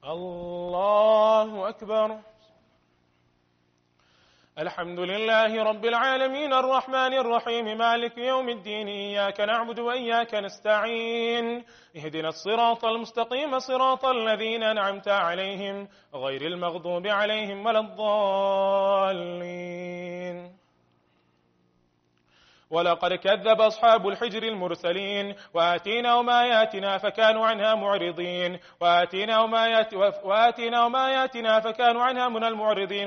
الله أكبر. الحمد لله رب العالمين الرحمن الرحيم مالك يوم الدين إياك نعبد وإياك نستعين اهدنا الصراط المستقيم صراط الذين أنعمت عليهم غير المغضوب عليهم ولا الضالين. ولقد كذب أصحاب الحجر المرسلين وآتيناهم آياتنا فكانوا عنها معرضين وآتيناهم آياتنا فكانوا عنها من المعرضين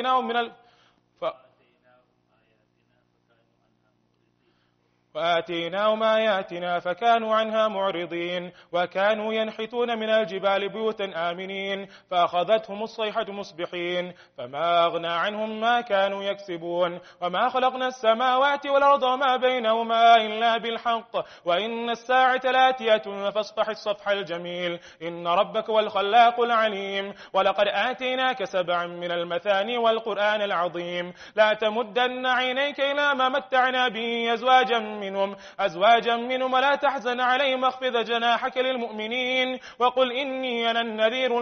وآتيناهم آياتنا فكانوا عنها معرضين وكانوا ينحتون من الجبال بيوتا آمنين فأخذتهم الصيحة مصبحين فما أغنى عنهم ما كانوا يكسبون وما خلقنا السماوات والأرض وما بينهما إلا بالحق وإن الساعة لاتية فاصفح الصفح الجميل إن ربك هو الخلاق العليم. ولقد آتيناك 7 من المثاني والقرآن العظيم لا تمدن عينيك إلى ما متعنا به أزواجا منهم ولا تحزن عليهم واخفض جناحك للمؤمنين وقل إني أنا النذير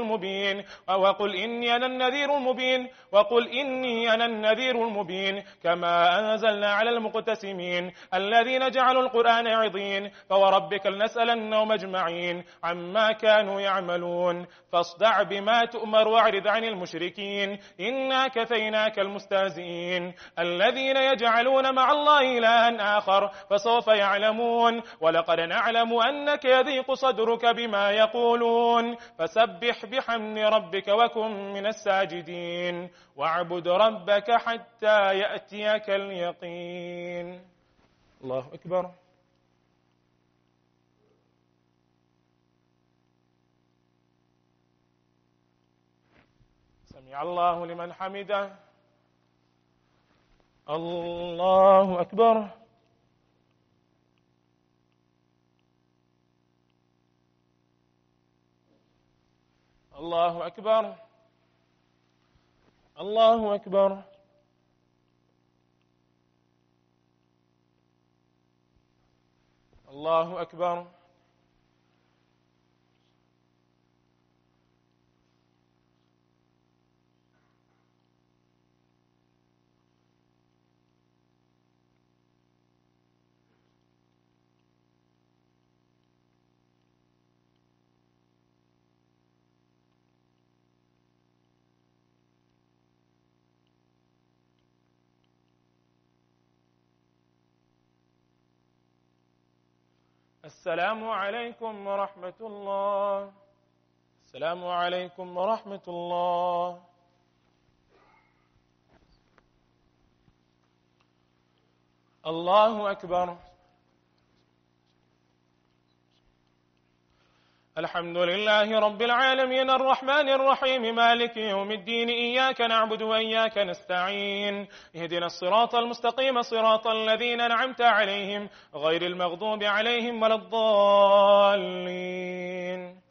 المبين كما أنزلنا على المقتسمين الذين جعلوا القرآن عضين فوربك لنسألنهم أجمعين عما كانوا يعملون فاصدع بما تؤمر واعرض عن المشركين إنا كفيناك المستهزئين الذين يجعلون مع الله إلها آخر فسوف يعلمون. ولقد نعلم أنك يضيق صدرك بما يقولون فسبح بحمد ربك وكن من الساجدين واعبد ربك حتى يأتيك اليقين. الله أكبر. سمع الله لمن حمده. الله أكبر. الله أكبر. الله أكبر. الله أكبر. السلام عليكم ورحمة الله. السلام عليكم ورحمة الله. الله أكبر. الحمد لله رب العالمين الرحمن الرحيم مالك يوم الدين إياك نعبد وإياك نستعين اهدنا الصراط المستقيم صراط الذين أنعمت عليهم غير المغضوب عليهم ولا الضالين.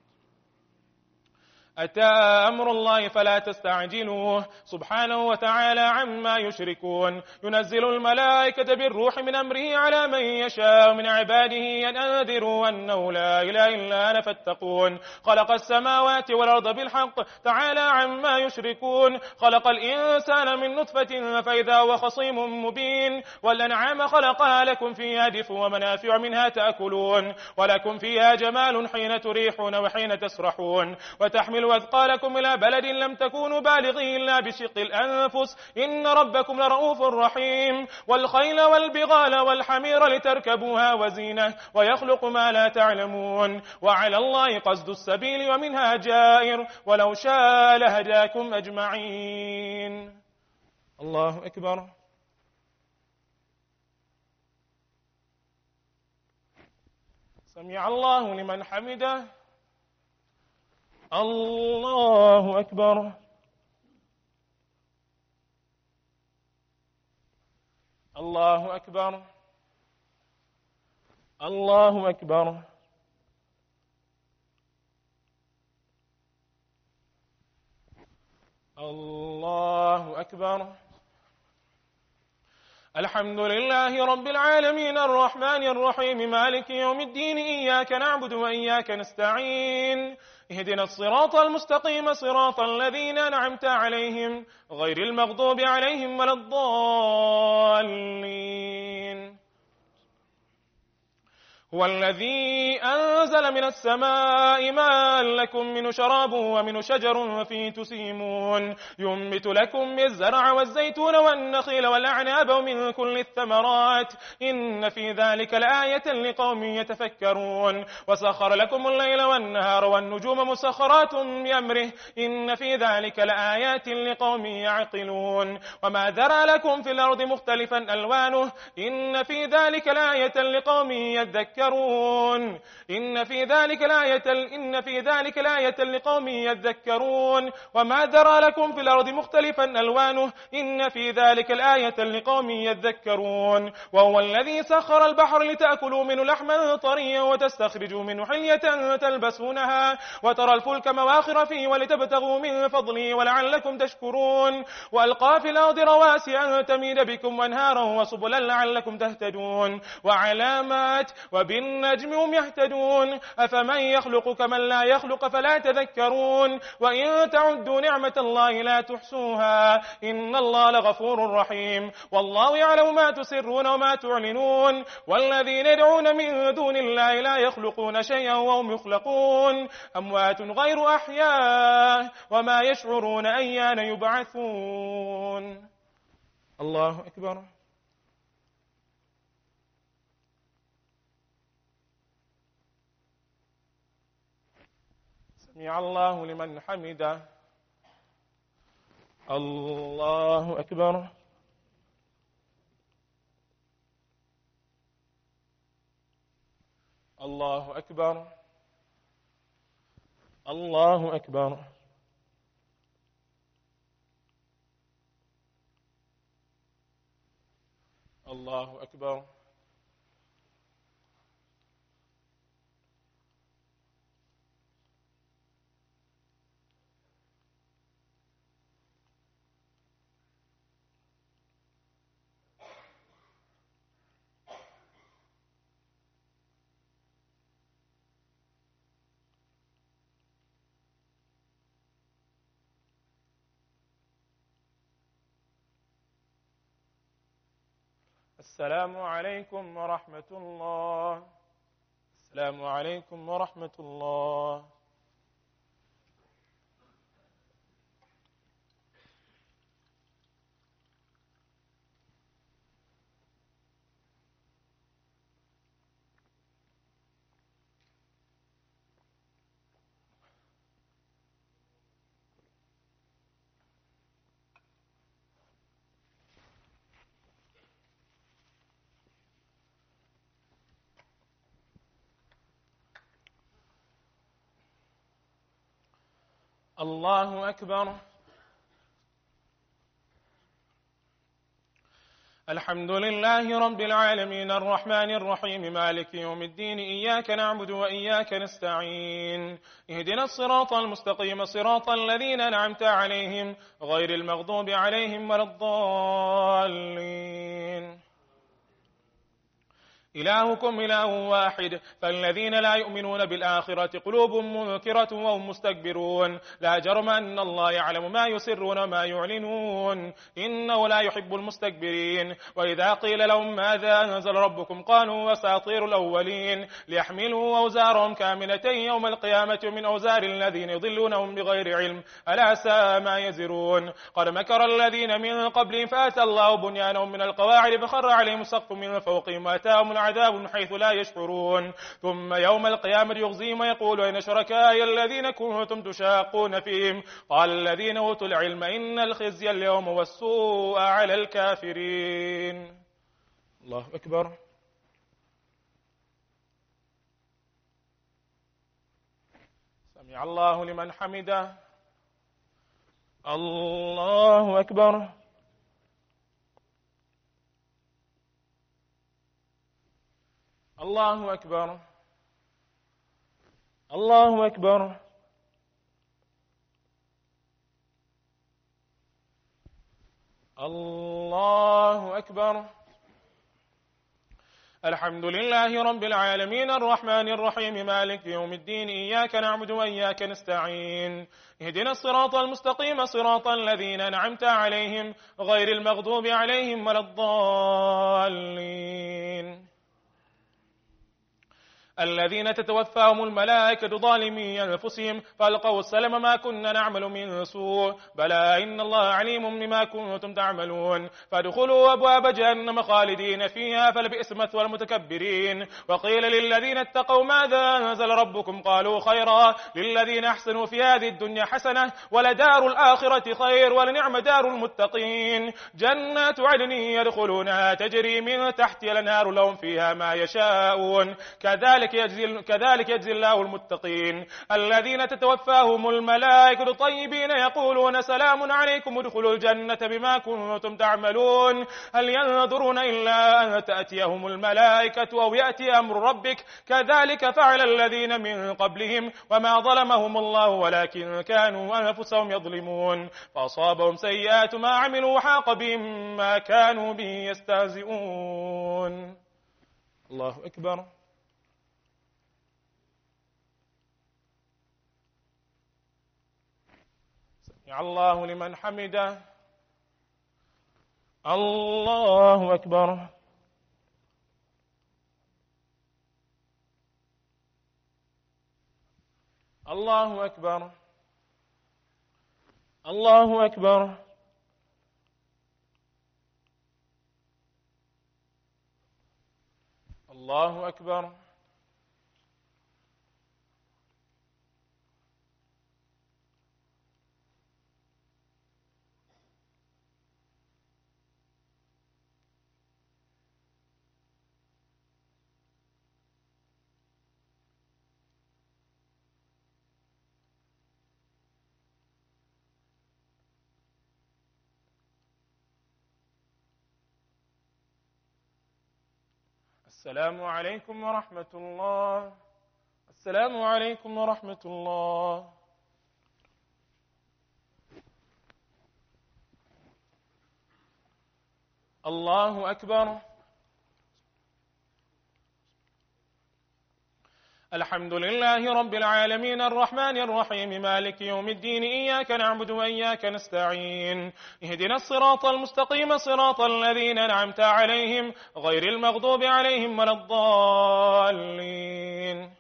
أتى أمر الله فلا تستعجلوه سبحانه وتعالى عما يشركون ينزل الملائكة بالروح من أمره على من يشاء من عباده أن أنذروا أنه لا إله إلا أنا فاتقون خلق السماوات والأرض بالحق تعالى عما يشركون خلق الإنسان من نطفة فإذا هو خصيم مبين والأنعام خلقها لكم فيها دفء ومنافع منها تأكلون ولكم فيها جمال حين تريحون وحين تسرحون وتحمل أثقالكم إلى بلد لم تكونوا بالغيه إلا بشق الأنفس إن ربكم لرؤوف رحيم والخيل والبغال والحمير لتركبوها وزينة ويخلق ما لا تعلمون وعلى الله قصد السبيل ومنها جائر ولو شاء لهداكم أجمعين. الله أكبر. سمع الله لمن حمده. الله أكبر. الله أكبر. الله أكبر. الله أكبر. الحمد لله رب العالمين الرحمن الرحيم مالك يوم الدين إياك نعبد وإياك نستعين اهدنا الصراط المستقيم صراط الذين أنعمت عليهم غير المغضوب عليهم ولا الضالين. هو الذي أنزل من السماء ماء لكم منه شراب ومنه شجر فيه تسيمون ينبت لكم الزرع والزيتون والنخيل والأعناب ومن كل الثمرات إن في ذلك لآية لقوم يتفكرون وسخر لكم الليل والنهار والنجوم مسخرات بأمره إن في ذلك لآيات لقوم يعقلون وما ذرى لكم في الأرض مختلفا ألوانه إن في ذلك لآية لقوم يذكرون إن في ذلك لآية لقوم يذكرون وما ذرى لكم في الأرض مختلفا ألوانه إن في ذلك لآية لقوم يذكرون وهو الذي سخر البحر لتأكلوا منه لحما طريا وتستخرجوا منه حلية تلبسونها وترى الفلك مواخر فيه ولتبتغوا من فضله ولعلكم تشكرون وألقى في الأرض رواسي أن تميد بكم وانهارا وسبلا لعلكم تهتدون وعلامات وبالنجم هم يهتدون أفمن يخلق كمن لا يخلق فلا تذكرون وإن تعدوا نعمة الله لا تحصوها إن الله لغفور رحيم والله يعلم ما تسرون وما تعلنون والذين يدعون من دون الله لا يخلقون شيئا وهم يخلقون أموات غير أحياء وما يشعرون أيان يبعثون. الله أكبر. سمع الله لمن حمده. الله أكبر. الله أكبر. الله أكبر. الله أكبر. السلام عليكم ورحمة الله. السلام عليكم ورحمة الله. الله أكبر. الحمد لله رب العالمين الرحمن الرحيم مالك يوم الدين إياك نعبد وإياك نستعين اهدنا الصراط المستقيم صراط الذين أنعمت عليهم غير المغضوب عليهم ولا الضالين. إلهكم إله واحد فالذين لا يؤمنون بالآخرة قلوب منكرة وهم مستكبرون لا جرم أن الله يعلم ما يسرون وما يعلنون إنه لا يحب المستكبرين. وإذا قيل لهم ماذا أنزل ربكم قالوا أساطير الأولين ليحملوا أوزارهم كاملة يوم القيامة من أوزار الذين يضلونهم بغير علم ألا ساء ما يزرون. قد مكر الذين من قبلهم فأتى الله بنيانهم من القواعد فخر عليهم سقف من فوقهم وأتاهم عذاب من حيث لا يشعرون ثم يوم القيامة يخزيهم ويقول أين شركائي الذين كنتم تشاقون فيهم قال الذين أوتوا العلم إن الخزي اليوم والسوء على الكافرين. الله أكبر. سمع الله لمن حمده. الله أكبر. الله أكبر. الله أكبر. الله أكبر. الحمد لله رب العالمين الرحمن الرحيم مالك يوم الدين إياك نعبد وإياك نستعين اهدنا الصراط المستقيم صراط الذين أنعمت عليهم غير المغضوب عليهم ولا الضالين الذين تتوفاهم الملائكة ظالمي أنفسهم فألقوا السلم ما كنا نعمل من سوء بلى إن الله عليم بما كنتم تعملون فادخلوا أبواب جهنم خالدين فيها فلبئس مثوى المتكبرين وقيل للذين اتقوا ماذا أنزل ربكم قالوا خيرا للذين أحسنوا في هذه الدنيا حسنة ولدار الآخرة خير ولنعم دار المتقين جنات عدن يدخلونها تجري من تحتها الأنهار لهم فيها ما يشاءون كذلك يجزي الله المتقين الذين تتوفاهم الملائكة طيبين يقولون سلام عليكم ادخلوا الجنة بما كنتم تعملون هل ينظرون إلا أن تأتيهم الملائكة أو يأتي أمر ربك كذلك فعل الذين من قبلهم وما ظلمهم الله ولكن كانوا أنفسهم يظلمون فأصابهم سيئات ما عملوا وحاق بهم ما كانوا به يستهزئون الله أكبر الله لمن حمده الله أكبر الله أكبر الله أكبر الله أكبر السلام عليكم ورحمة الله السلام عليكم ورحمة الله الله أكبر الحمد لله رب العالمين الرحمن الرحيم مالك يوم الدين إياك نعبد وإياك نستعين اهدنا الصراط المستقيم صراط الذين أنعمت عليهم غير المغضوب عليهم ولا الضالين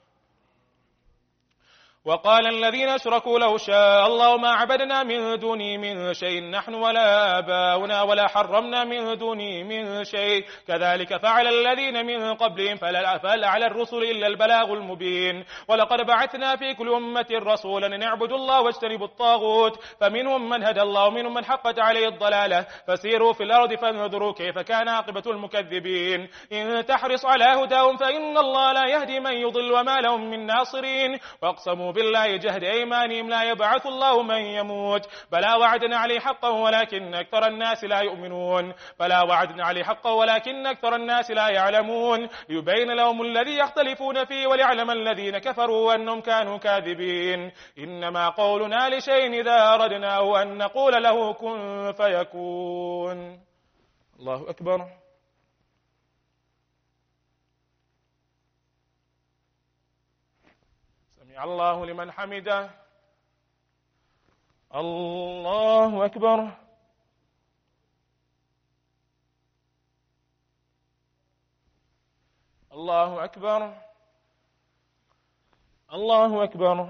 وقال الذين أشركوا لو شاء الله ما عبدنا من دونه من شيء نحن ولا آباؤنا ولا حرمنا من دونه من شيء كذلك فعل الذين من قبلهم فلا على الرسل إلا البلاغ المبين ولقد بعثنا في كل أمة رسولا أن اعبدوا الله واجتنبوا الطاغوت فمنهم من هدى الله ومنهم من حقت عليه الضلالة فسيروا في الأرض فانظروا كيف كان عاقبة المكذبين إن تحرص على هداهم فإن الله لا يهدي من يضل وما لهم من ناصرين واقسموا بالله جهد أيمانهم لا يبعث الله من يموت بلا وعدنا عليه حقا ولكن أكثر الناس لا يؤمنون بلا وعدنا عليه حقا ولكن أكثر الناس لا يعلمون ليبين لهم الذي يختلفون فيه وليعلم الذين كفروا أنهم كانوا كاذبين إنما قولنا لشيء إذا أردناه أن نقول له كن فيكون الله أكبر الله لمن حمده الله أكبر الله أكبر الله أكبر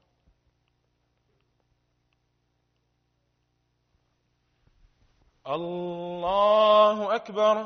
الله أكبر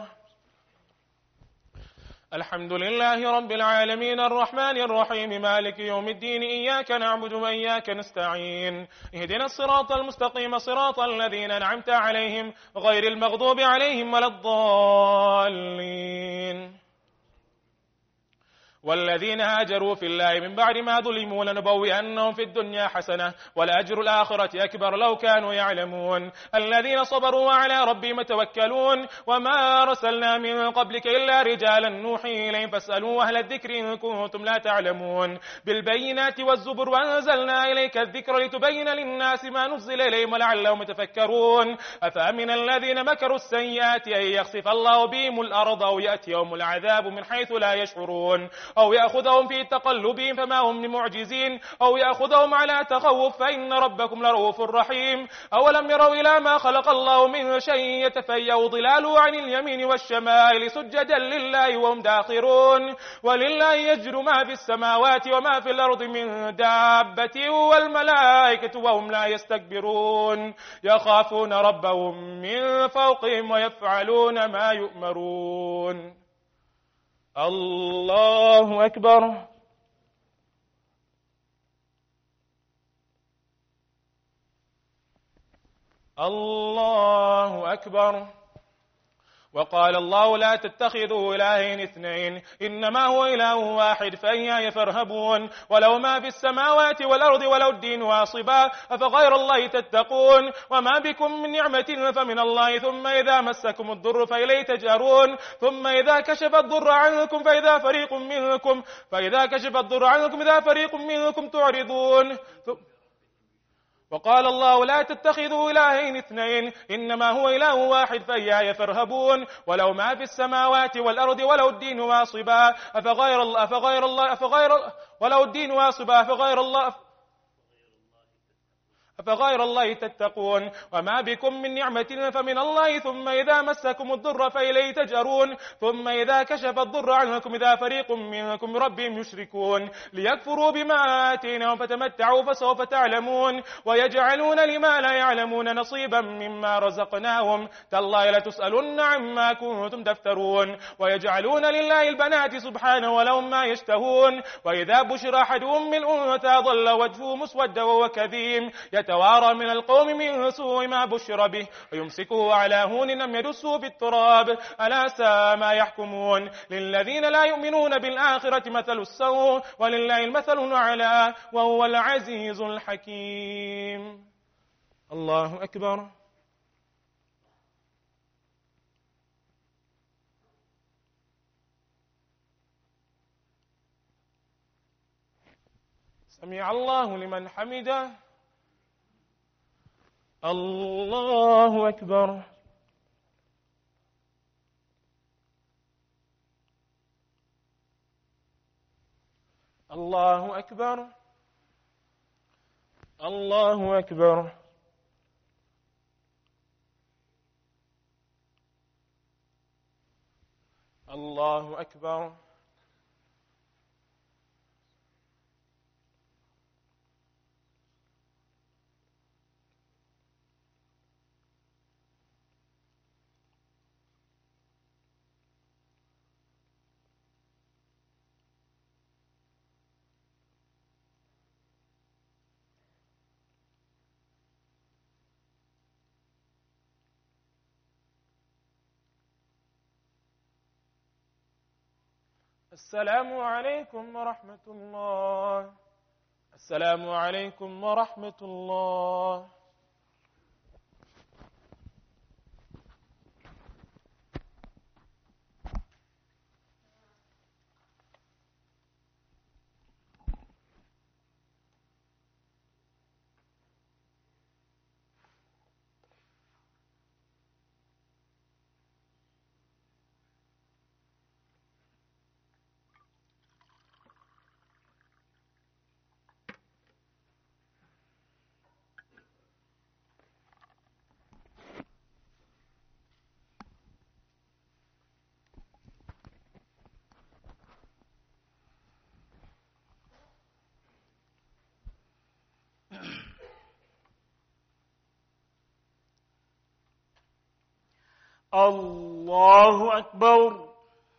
الحمد لله رب العالمين الرحمن الرحيم مالك يوم الدين إياك نعبد وإياك نستعين اهدنا الصراط المستقيم صراط الذين أنعمت عليهم غير المغضوب عليهم ولا الضالين والذين هاجروا في الله من بعد ما ظلموا لنبوئنهم في الدنيا حسنة ولأجر الآخرة أكبر لو كانوا يعلمون الذين صبروا وعلى ربهم يتوكلون وما أرسلنا من قبلك إلا رجالا نوحي إليهم فاسألوا أهل الذكر إن كنتم لا تعلمون بالبينات والزبر وأنزلنا إليك الذكر لتبين للناس ما نزل إليهم ولعلهم يتفكرون أفأمن الذين مكروا السيئات أن يخسف الله بهم الأرض أو يأتيهم العذاب من حيث لا يشعرون أو يأخذهم في تقلبهم فما هم بمعجزين أو يأخذهم على تخوف فإن ربكم لرؤوف رحيم أولم يروا إلى ما خلق الله من شيء يتفيأ ظلاله عن اليمين والشمائل سجدا لله وهم داخرون ولله يسجد ما في السماوات وما في الأرض من دابة والملائكة وهم لا يستكبرون يخافون ربهم من فوقهم ويفعلون ما يؤمرون الله أكبر الله أكبر وقال الله لا تتخذوا إلهين اثنين إنما هو إله واحد فإياي فارهبون ولو ما في السماوات والأرض ولو الدين واصبا أفغير الله تتقون وما بكم من نعمة فمن الله ثم إذا مسكم الضر فإليه تجأرون ثم إذا كشف الضر عنكم فإذا فريق منكم تعرضون وقال الله لا تتخذوا إلهين اثنين إنما هو إله واحد فإياي فارهبون ولو ما في السماوات والأرض ولو الدين واصبا أفغير الله تتقون وما بكم من نعمة فمن الله ثم إذا مسكم الضر فإليه تجأرون ثم إذا كشف الضر عنكم إذا فريق منكم بربهم يشركون ليكفروا بما آتيناهم فتمتعوا فسوف تعلمون ويجعلون لما لا يعلمون نصيبا مما رزقناهم تالله لتسألن عما كنتم تفترون ويجعلون لله البنات سبحانه ولهم ما يشتهون وإذا بشر أحدهم بالأنثى ظل وجهه مسودا وهو كظيم يتوارى من القوم من سوء ما بشر به ويمسكه على هون أم يدسه في التراب ألا ساء ما يحكمون للذين لا يؤمنون بالآخرة مثل السوء ولله المثل الأعلى وهو العزيز الحكيم الله أكبر سمع الله لمن حمده الله أكبر الله أكبر الله أكبر الله أكبر السلام عليكم ورحمة الله السلام عليكم ورحمة الله الله أكبر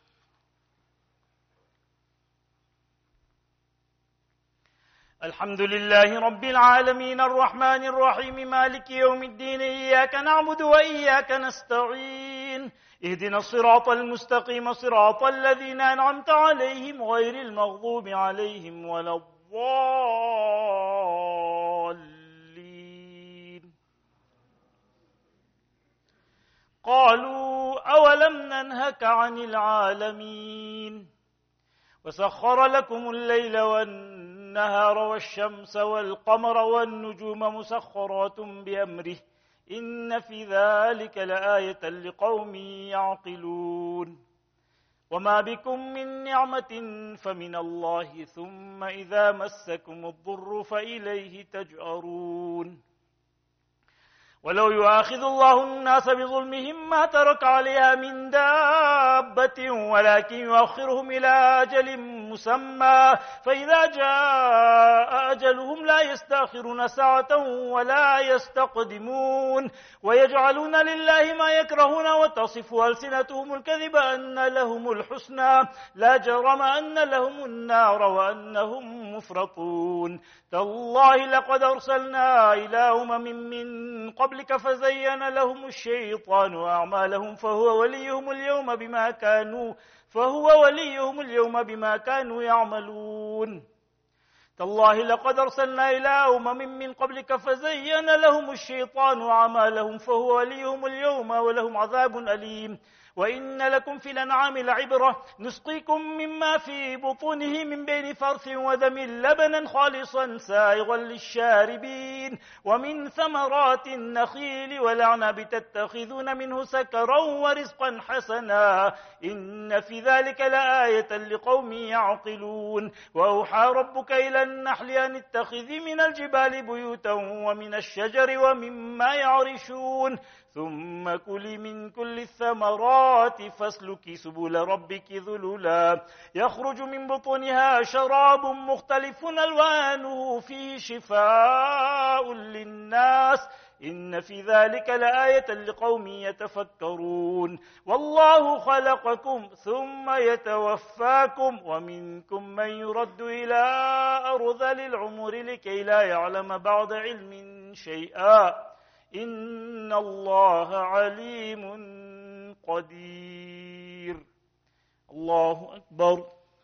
الحمد لله رب العالمين الرحمن الرحيم مالك يوم الدين إياك نعبد وإياك نستعين اهدنا الصراط المستقيم صراط الذين أنعمت عليهم غير المغضوب عليهم ولا الضالين. قالوا أولم ننهك عن العالمين وسخر لكم الليل والنهار والشمس والقمر والنجوم مسخرات بأمره إن في ذلك لآية لقوم يعقلون. وما بكم من نعمة فمن الله ثم إذا مسكم الضر فإليه تجأرون. ولو يؤاخذ الله الناس بظلمهم ما ترك عليها من دابة ولكن يؤخرهم إلى أجل مسمى فإذا جاء أجلهم لا يستأخرون ساعة ولا يستقدمون. ويجعلون لله ما يكرهون وتصف ألسنتهم الكذب أن لهم الحسنى لا جرم أن لهم النار وأنهم مفرطون. تالله لقد أرسلنا إلى أمم من قبلك فزين لهم الشيطان أعمالهم فهو وليهم اليوم بما كانوا يعملون. تالله لقد أرسلنا إلى أمم من قبلك فزين لهم الشيطان أعمالهم فهو وليهم اليوم ولهم عذاب أليم. وإن لكم في الأنعام لعبرة نسقيكم مما في بطونه من بين فرث ودم لبنا خالصا سائغا للشاربين ومن ثمرات النخيل والأعناب تتخذون منه سكرا ورزقا حسنا إن في ذلك لآية لقوم يعقلون. وأوحى ربك إلى النحل أن اتخذي من الجبال بيوتا ومن الشجر ومما يعرشون ثم كلي من كل الثمرات فاسلكي سبل ربك ذللا يخرج من بطونها شراب مختلف ألوانه فيه شفاء للناس إن في ذلك لآية لقوم يتفكرون. والله خلقكم ثم يتوفاكم ومنكم من يرد إلى أرذل العمر لكي لا يعلم بعد علم شيئا إن الله عليم قدير. الله أكبر.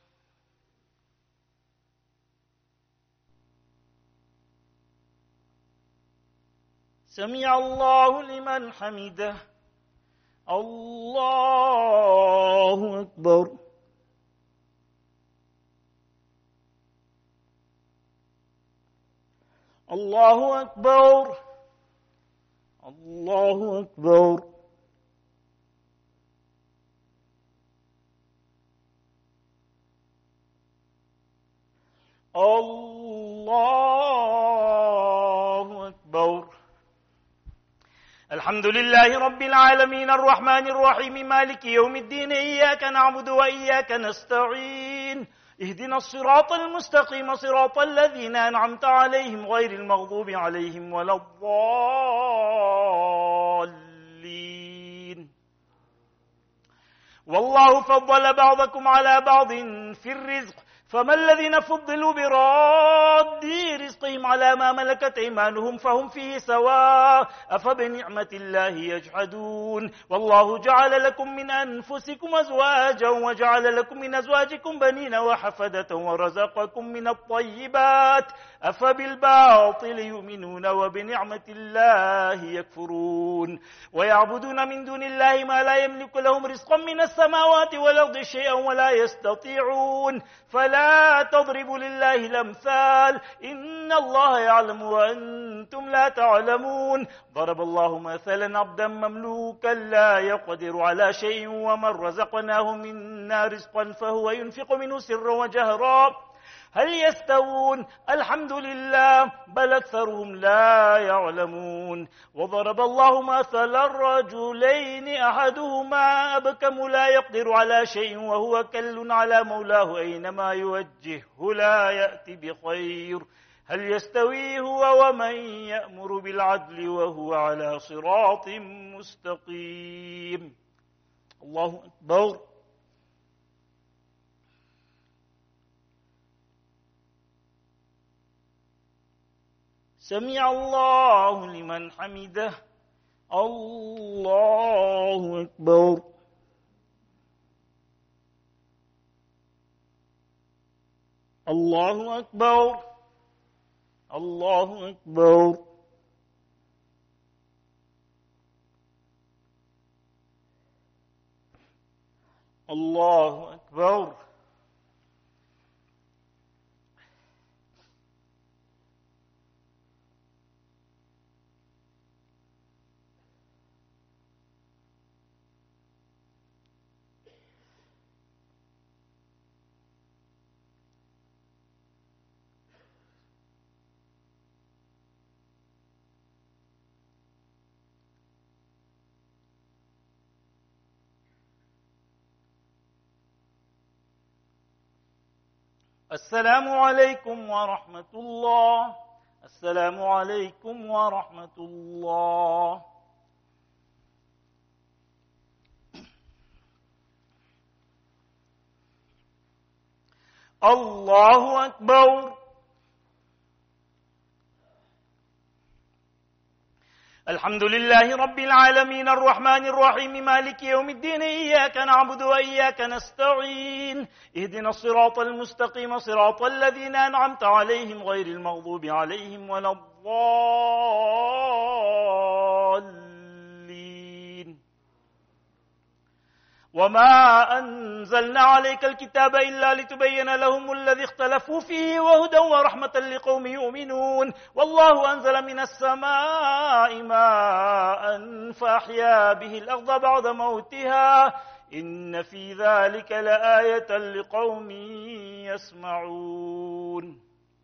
سمع الله لمن حمده. الله أكبر. الله أكبر. الله أكبر. الله أكبر. الحمد لله رب العالمين الرحمن الرحيم مالك يوم الدين إياك نعبد وإياك نستعين اهدنا الصراط المستقيم صراط الذين أنعمت عليهم غير المغضوب عليهم ولا الضالين. والله فضل بعضكم على بعض في الرزق فما الذين فضلوا براد رزقهم على ما ملكت أيمانهم فهم فيه سواء أفبنعمة الله يجحدون. والله جعل لكم من أنفسكم أزواجا وجعل لكم من أزواجكم بنين وحفدة ورزقكم من الطيبات أفبالباطل يؤمنون وبنعمة الله يكفرون. ويعبدون من دون الله ما لا يملك لهم رزقا من السماوات والأرض شيئا ولا يستطيعون فلا تضربوا لله الأمثال إن الله يعلم وأنتم لا تعلمون. ضرب الله مثلا عبدا مملوكا لا يقدر على شيء ومن رزقناه منا رزقا فهو ينفق منه سرا وجهرا هل يستوون الحمد لله بل أكثرهم لا يعلمون. وضرب الله مثلا الرجلين أحدهما أبكم لا يقدر على شيء وهو كل على مولاه أينما يوجهه لا يأتي بخير هل يستوي هو ومن يأمر بالعدل وهو على صراط مستقيم. الله أكبر. سمع الله لمن حمده. الله أكبر. الله أكبر الله أكبر. الله أكبر. السلام عليكم ورحمة الله. السلام عليكم ورحمة الله. الله أكبر. الحمد لله رب العالمين الرحمن الرحيم مالك يوم الدين إياك نعبد وإياك نستعين اهدنا الصراط المستقيم صراط الذين أنعمت عليهم غير المغضوب عليهم ولا الضالين. وما أنزلنا عليك الكتاب إلا لتبين لهم الذي اختلفوا فيه وهدى ورحمة لقوم يؤمنون. والله أنزل من السماء ماء فأحيا به الأرض بعد موتها إن في ذلك لآية لقوم يسمعون.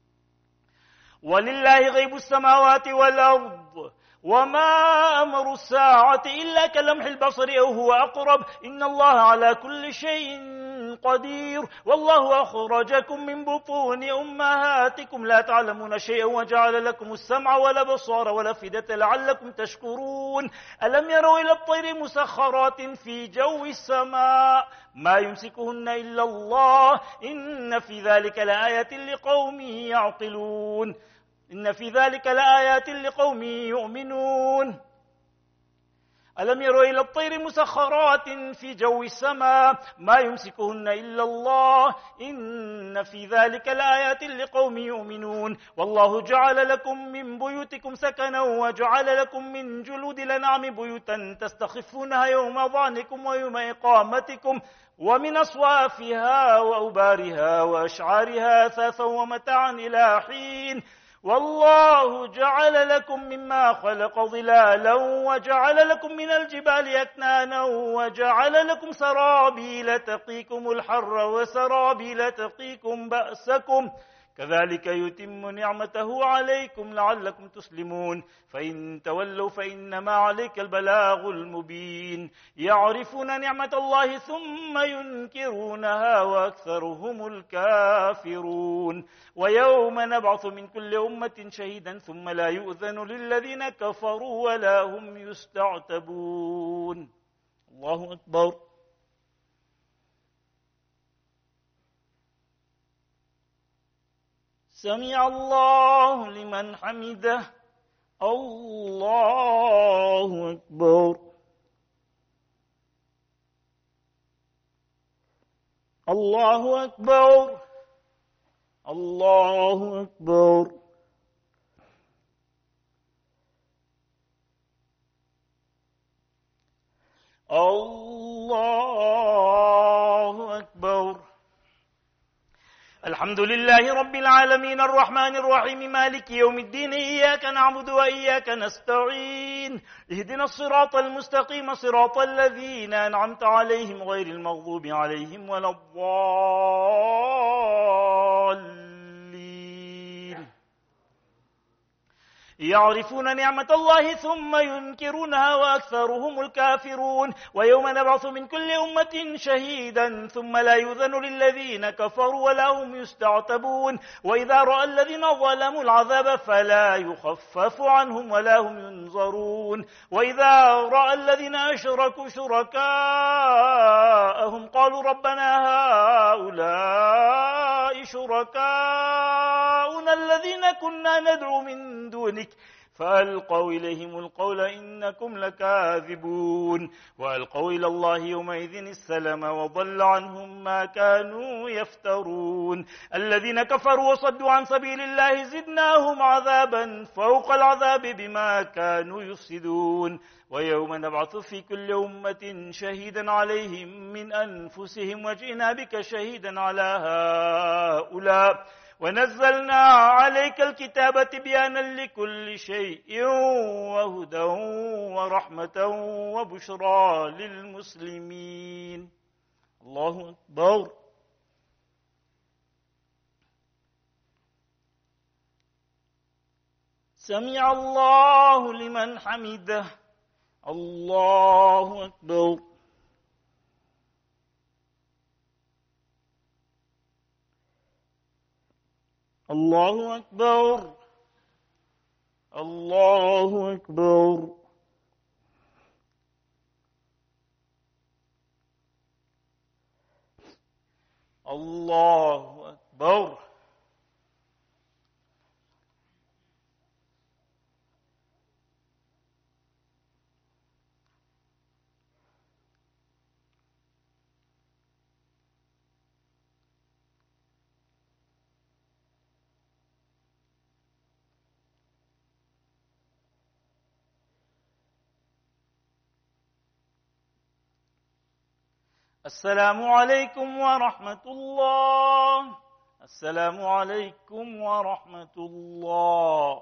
ولله غيب السماوات والأرض وما أمر الساعة إلا كلمح البصر أو هو أقرب إن الله على كل شيء قدير. والله أخرجكم من بطون أمهاتكم لا تعلمون شيئا وجعل لكم السمع والأبصار والأفئدة لعلكم تشكرون. ألم يروا إلى الطير مسخرات في جو السماء ما يمسكهن إلا الله إن في ذلك لآية لقوم يعقلون. إن في ذلك لآيات لقوم يؤمنون. ألم يروا إلى الطير مسخرات في جو السماء ما يمسكهن إلا الله إن في ذلك لآيات لقوم يؤمنون. والله جعل لكم من بيوتكم سكنا وجعل لكم من جلود الأنعام بيوتا تستخفونها يوم ظعنكم ويوم إقامتكم ومن أصوافها وأوبارها وأشعارها أثاثا ومتاعا إلى حين. والله جعل لكم مما خلق ظلالا وجعل لكم من الجبال أكنانا وجعل لكم سرابيل تقيكم الحر وسرابيل تقيكم بأسكم كذلك يتم نعمته عليكم لعلكم تسلمون. فإن تولوا فإنما عليك البلاغ المبين. يعرفون نعمة الله ثم ينكرونها وأكثرهم الكافرون. ويوم نبعث من كل أمة شهيدا ثم لا يؤذن للذين كفروا ولا هم يستعتبون. الله أكبر. سمع الله لمن حمده. الله أكبر. الله أكبر. الله أكبر. الله أكبر. الحمد لله رب العالمين الرحمن الرحيم مالك يوم الدين إياك نعبد وإياك نستعين اهدنا الصراط المستقيم صراط الذين أنعمت عليهم غير المغضوب عليهم ولا الضالين. يعرفون نعمة الله ثم ينكرونها وأكثرهم الكافرون. ويوم نبعث من كل أمة شهيدا ثم لا يؤذن للذين كفروا ولا هم يستعتبون. وإذا رأى الذين ظلموا العذاب فلا يخفف عنهم ولا هم ينظرون. وإذا رأى الذين أشركوا شركاءهم قالوا ربنا هؤلاء شركاؤنا الذين كنا ندعو من دونك فألقوا إليهم القول إنكم لكاذبون وألقوا إلى الله يومئذ السلم وضل عنهم ما كانوا يفترون الذين كفروا وصدوا عن سبيل الله زدناهم عذابا فوق العذاب بما كانوا يفسدون ويوم نبعث في كل أمة شهيدا عليهم من أنفسهم وجئنا بك شهيدا على هؤلاء ونزلنا عليك الكتاب تبيانا لكل شيء وهدى ورحمة وبشرى للمسلمين. الله أكبر. سمع الله لمن حمده. الله أكبر. الله أكبر. الله أكبر. الله أكبر. السلام عليكم ورحمة الله. السلام عليكم ورحمة الله.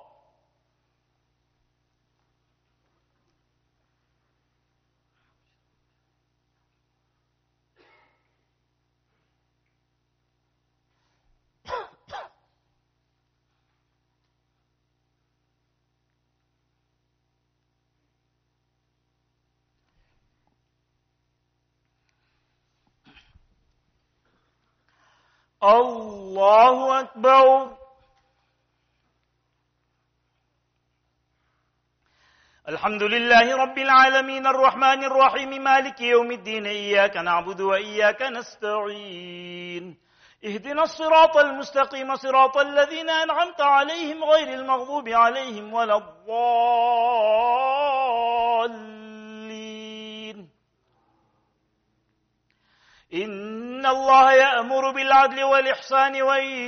الله أكبر. الحمد لله رب العالمين الرحمن الرحيم مالك يوم الدين إياك نعبد وإياك نستعين اهدنا الصراط المستقيم صراط الذين أنعمت عليهم غير المغضوب عليهم ولا الضالين. إن الله يأمر بالعدل والإحسان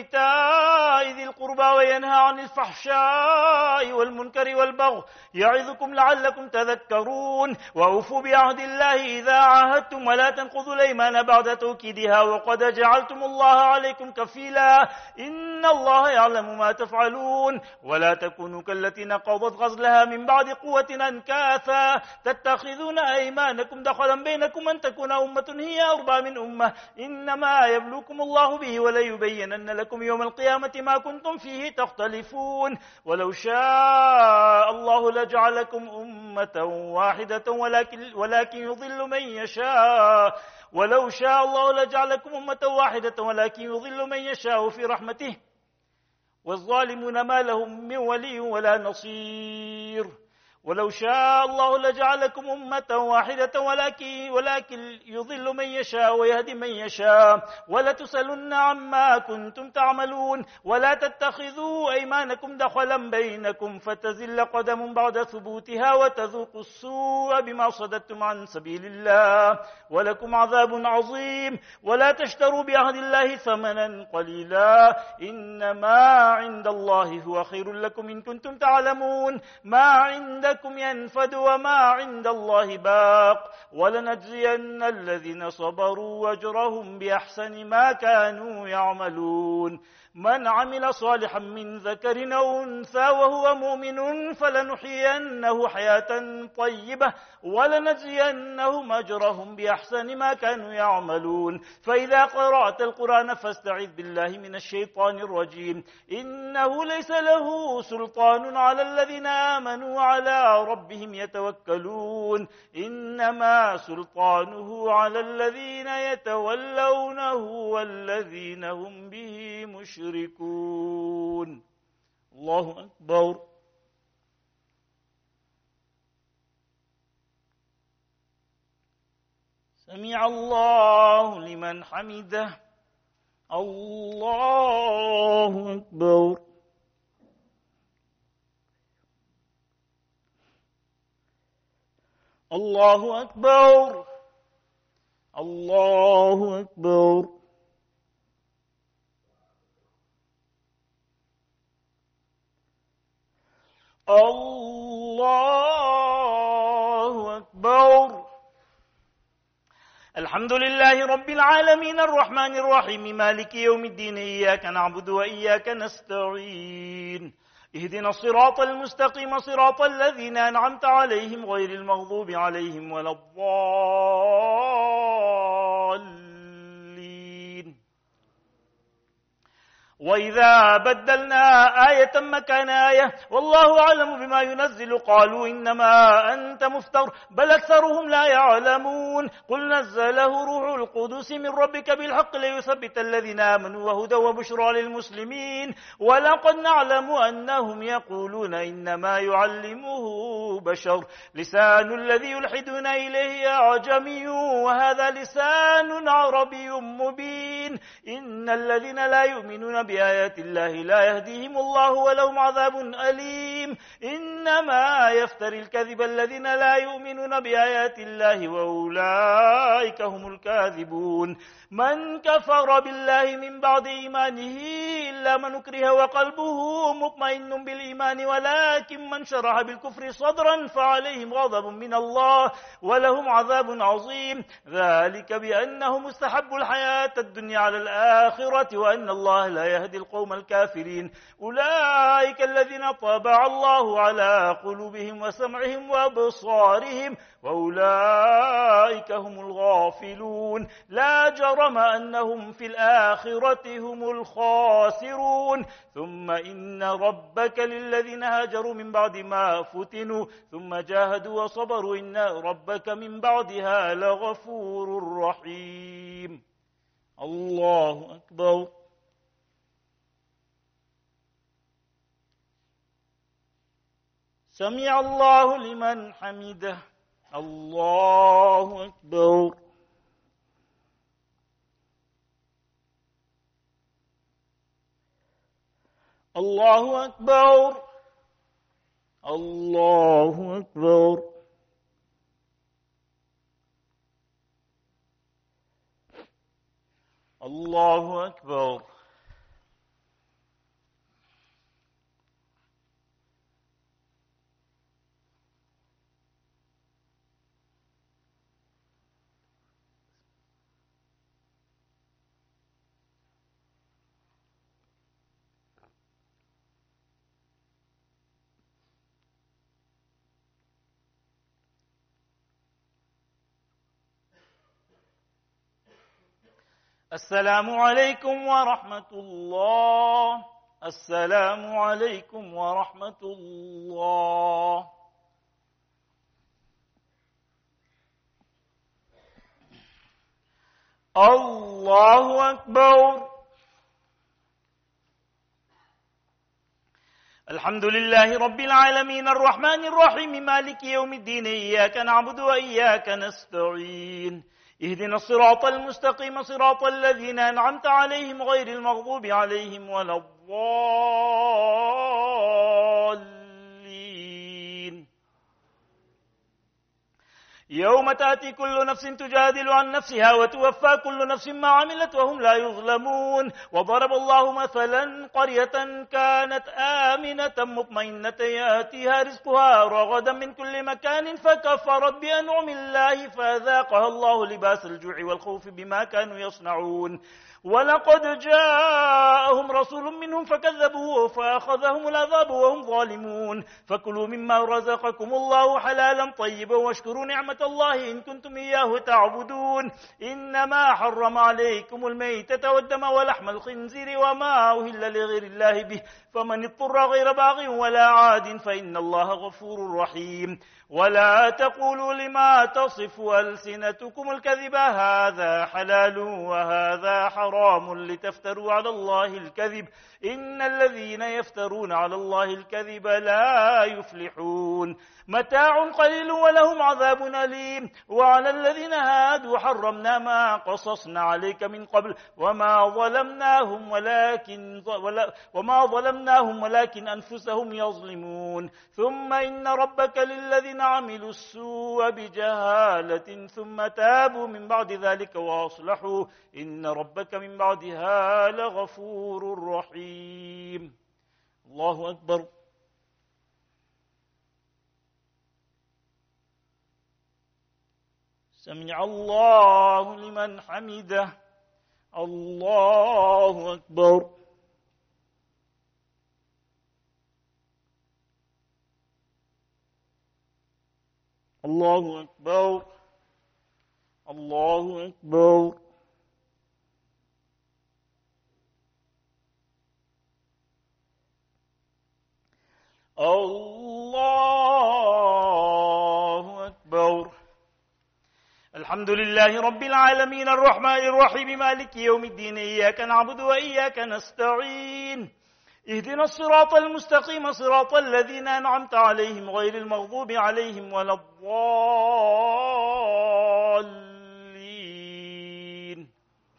وإيتاء ذي القربى وينهى عن الفحشاء والمنكر والبغي يعظكم لعلكم تذكرون وأوفوا بعهد الله إذا عاهدتم ولا تنقضوا الأيمان بعد توكيدها وقد جعلتم الله عليكم كفيلا إن الله يعلم ما تفعلون ولا تكونوا كالتي نقضت غزلها من بعد قوة أنكاثا تتخذون أيمانكم دخلا بينكم أن تكون أمة هي أربى من أمة إنما يبلوكم الله به وليبينن لكم يوم القيامة ما كنتم فيه تختلفون ولو شاء الله لجعلكم أمة واحدة ولكن يضل من يشاء ولو شاء الله لجعلكم أمة واحدة ولكن يضل من يشاء في رحمته والظالمون ما لهم من ولي ولا نصير ولو شاء الله لجعلكم أمة واحدة ولكن يضل من يشاء ويهدي من يشاء ولتسألن عما كنتم تعملون ولا تتخذوا أيمانكم دخلا بينكم فتزل قدم بعد ثبوتها وتذوقوا السوء بما صددتم عن سبيل الله ولكم عذاب عظيم ولا تشتروا بعهد الله ثمنا قليلا إنما عند الله هو خير لكم إن كنتم تعلمون ما عندكم ينفد وما عند الله باق ولنجزين الذين صبروا أجرهم بأحسن ما كانوا يعملون من عمل صالحا من ذكر أو أنثى وهو مؤمن فلنحيينه حياة طيبة ولنجزينهم أجرهم بأحسن ما كانوا يعملون فإذا قرأت القرآن فاستعذ بالله من الشيطان الرجيم إنه ليس له سلطان على الذين آمنوا وعلى ربهم يتوكلون إنما سلطانه على الذين يتولونه والذين هم به مشركون. الله أكبر. سمع الله لمن حمده. الله أكبر. الله أكبر الله أكبر. الله أكبر. الحمد لله رب العالمين الرحمن الرحيم مالك يوم الدين إياك نعبد وإياك نستعين اهدنا الصراط المستقيم صراط الذين أنعمت عليهم غير المغضوب عليهم ولا الضالين. وإذا بدلنا آية مكان آية والله أعلم بما ينزل قالوا إنما أنت مفتر بل أكثرهم لا يعلمون. قل نزله روح القدس من ربك بالحق ليثبت الذين آمنوا وهدى وبشرى للمسلمين ولقد نعلم أنهم يقولون إنما يعلمه بشر لسان الذي يلحدون إليه أعجمي وهذا لسان عربي مبين. إن الذين لا يؤمنون بآيات الله لا يهديهم الله ولهم عذاب أليم. إنما يفتري الكذب الذين لا يؤمنون بآيات الله وأولئك هم الكاذبون. من كفر بالله من بعد إيمانه إلا من أكره وقلبه مطمئن بالإيمان ولكن من شرح بالكفر صدرا فعليهم غضب من الله ولهم عذاب عظيم. ذلك بأنهم استحبوا الحياة الدنيا على الآخرة وأن الله لا يهدي القوم الكافرين. أولئك الذين طبع الله على قلوبهم وسمعهم وأبصارهم وأولئك هم الغافلون. لا جرم أنهم في الآخرة هم الخاسرون. ثم إن ربك للذين هاجروا من بعد ما فتنوا ثم جاهدوا وصبروا إن ربك من بعدها لغفور رحيم. الله أكبر. سمع الله لمن حمده. الله أكبر. الله أكبر. الله أكبر. الله أكبر. السلام عليكم ورحمة الله. السلام عليكم ورحمة الله. الله أكبر. الحمد لله رب العالمين الرحمن الرحيم مالك يوم الدين إياك نعبد وإياك نستعين اهدنا الصراط المستقيم صراط الذين أنعمت عليهم غير المغضوب عليهم ولا الضالين. يوم تأتي كل نفس تجادل عن نفسها وتوفى كل نفس ما عملت وهم لا يظلمون. وضرب الله مثلا قرية كانت آمنة مطمئنة يأتيها رزقها رغدا من كل مكان فكفرت بأنعم الله فأذاقها الله لباس الجوع والخوف بما كانوا يصنعون. ولقد جاءهم رسول منهم فكذبوه فأخذهم العذاب وهم ظالمون. فكلوا مما رزقكم الله حلالا طيبا واشكروا نعمة الله إن كنتم إياه تعبدون. إنما حرم عليكم الميتة والدم ولحم الخنزير وما أهل لغير الله به فمن اضطر غير باغ ولا عاد فإن الله غفور رحيم. ولا تقولوا لما تصف ألسنتكم الكذب هذا حلال وهذا حرام لتفتروا على الله الكذب الكذب إن الذين يفترون على الله الكذب لا يفلحون متاع قليل ولهم عذاب أليم وعلى الذين هادوا حرمنا ما قصصنا عليك من قبل وما ظلمناهم ولكن أنفسهم يظلمون ثم إن ربك للذين عملوا السوء بجهالة ثم تابوا من بعد ذلك وأصلحوا إن ربك من بعدها لغفور رحيم. الله أكبر. سمع الله لمن حمده. الله أكبر. الله أكبر. الله أكبر. الله أكبر. الحمد لله رب العالمين الرحمن الرحيم مالك يوم الدين إياك نعبد وإياك نستعين اهدنا الصراط المستقيم صراط الذين أنعمت عليهم غير المغضوب عليهم ولا الضالين.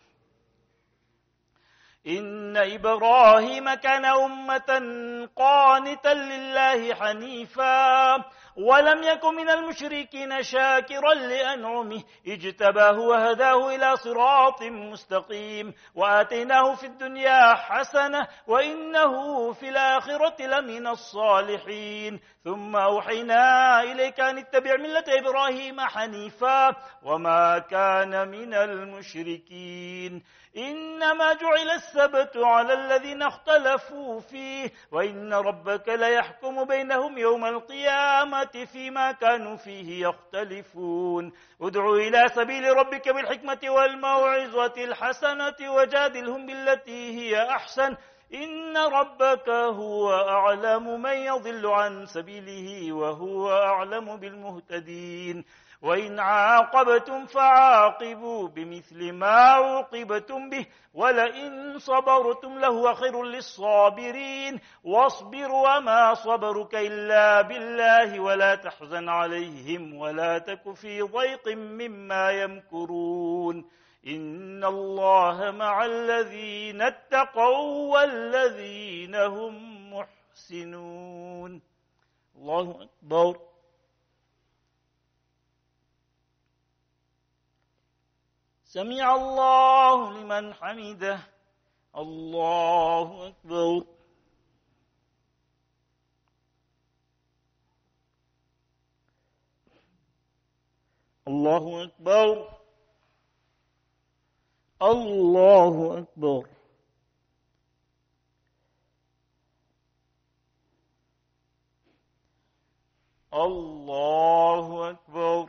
إن إبراهيم كان أمة قانتا لله حنيفا ولم يكن من المشركين شاكرا لأنعمه اجتباه وهداه إلى صراط مستقيم وآتيناه في الدنيا حسنة وإنه في الآخرة لمن الصالحين ثم أوحينا إليك أن اتبع ملة إبراهيم حنيفا وما كان من المشركين إنما جعل السبت على الذين اختلفوا فيه وإن ربك ليحكم بينهم يوم القيامة فيما كانوا فيه يختلفون ادع إلى سبيل ربك بالحكمة والموعظة الحسنة وجادلهم بالتي هي أحسن إن ربك هو أعلم من يضل عن سبيله وهو أعلم بالمهتدين وإن عاقبتم فعاقبوا بمثل ما عوقبتم به ولئن صبرتم لهو خير للصابرين واصبر وما صبرك إلا بالله ولا تحزن عليهم ولا تك في ضيق مما يمكرون إن الله مع الذين اتقوا والذين هم محسنون. الله أكبر. سمع الله لمن حمده. الله أكبر. الله أكبر. الله أكبر. الله أكبر.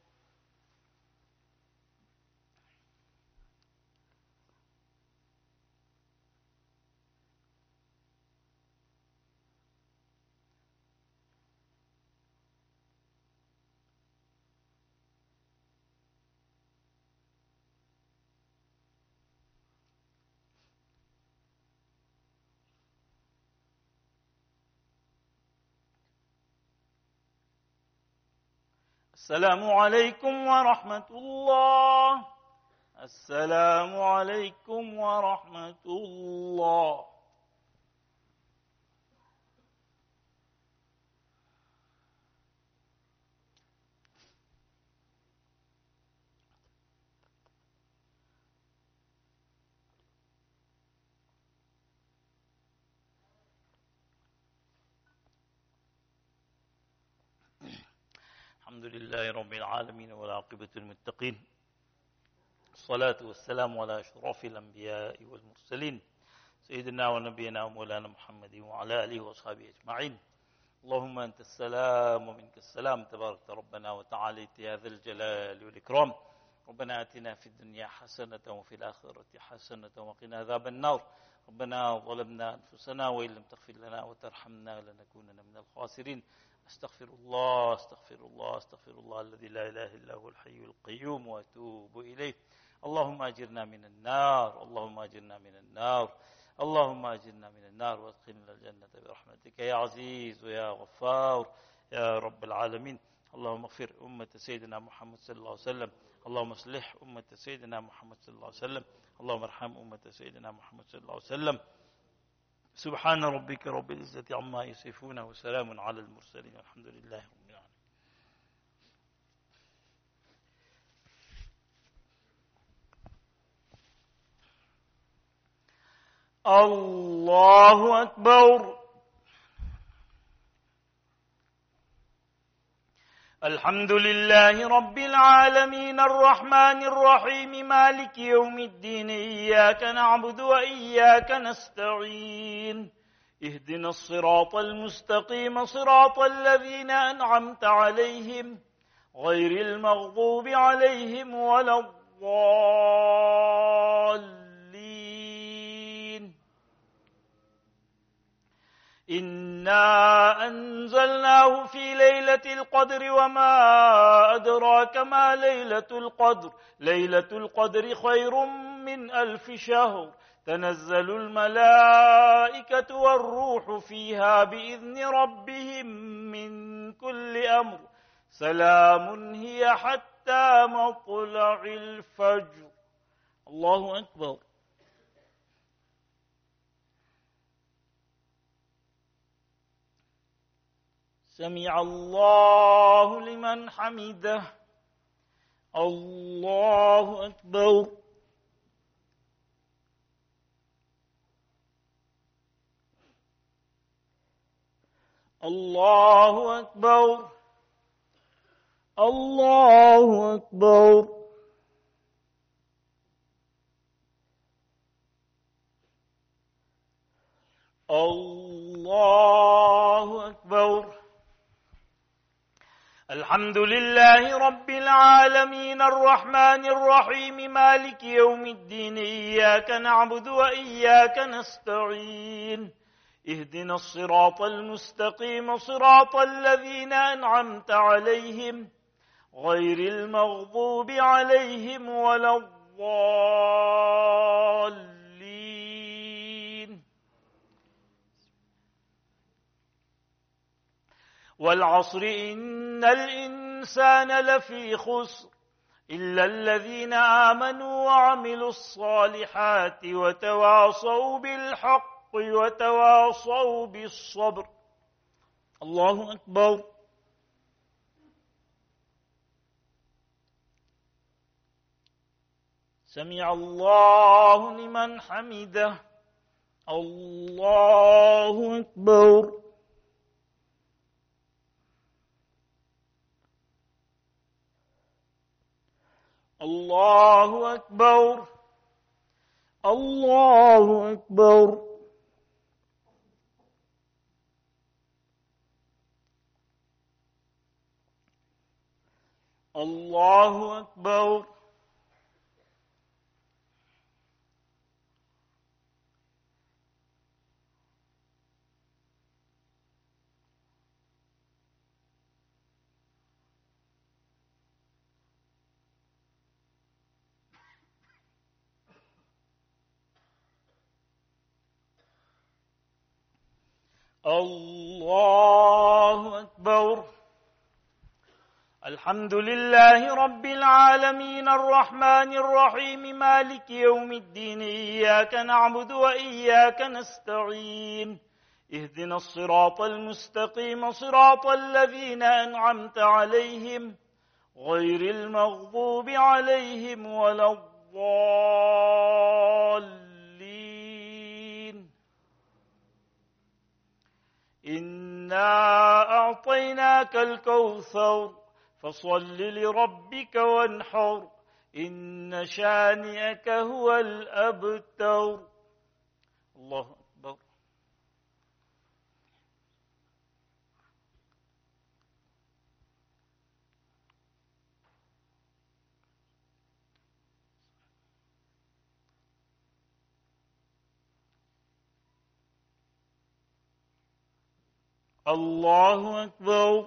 السلام عليكم ورحمة الله. السلام عليكم ورحمة الله. الحمد لله رب العالمين والعاقبة للمتقين الصلاة والسلام على أشرف الأنبياء والمرسلين سيدنا ونبينا ومولانا محمد وعلى آله وأصحابه أجمعين. اللهم أنت السلام ومنك السلام تبارك ربنا وتعاليت يا ذا الجلال والإكرام. ربنا آتنا في الدنيا حسنة وفي الآخرة حسنة وقنا عذاب النار. ربنا ظلمنا أنفسنا وإن لم تغفر لنا وترحمنا لنكونن من الخاسرين. أستغفر الله أستغفر الله أستغفر الله الذي لا إله إلا هو الحي القيوم وأتوب إليه. اللهم أجرنا من النار اللهم أجرنا من النار اللهم أجرنا من النار وادخلنا الجنة برحمتك يا عزيز ويا غفار يا رب العالمين. اللهم اغفر أمة سيدنا محمد صلى الله عليه وسلم. اللهم اصلح أمة سيدنا محمد صلى الله عليه وسلم. اللهم ارحم أمة سيدنا محمد صلى الله عليه وسلم. سبحان ربك رب العزة عما يصفون وسلام على المرسلين والحمد لله رب العالمين. الله أكبر. الحمد لله رب العالمين الرحمن الرحيم مالك يوم الدين إياك نعبد وإياك نستعين اهدنا الصراط المستقيم صراط الذين أنعمت عليهم غير المغضوب عليهم ولا الضالين. إنا أنزلناه في ليلة القدر وما أدراك ما ليلة القدر ليلة القدر خير من 1000 شهر تنزل الملائكة والروح فيها بإذن ربهم من كل أمر سلام هي حتى مطلع الفجر. الله أكبر. سمع الله لمن حمده. الله أكبر. الله أكبر. الله أكبر. الله أكبر. الحمد لله رب العالمين الرحمن الرحيم مالك يوم الدين إياك نعبد وإياك نستعين اهدنا الصراط المستقيم صراط الذين أنعمت عليهم غير المغضوب عليهم ولا الضالين. والعصر إن الإنسان لفي خسر إلا الذين آمنوا وعملوا الصالحات وتواصوا بالحق وتواصوا بالصبر. الله أكبر. سمع الله لمن حمده. الله أكبر. الله أكبر. الله أكبر. الله أكبر. الله أكبر. الحمد لله رب العالمين الرحمن الرحيم مالك يوم الدين إياك نعبد وإياك نستعين اهدنا الصراط المستقيم صراط الذين أنعمت عليهم غير المغضوب عليهم ولا الضالين. إنا أعطيناك الكوثر فصل لربك وانحر إن شانئك هو الأبتر. الله أكبر. الله أكبر.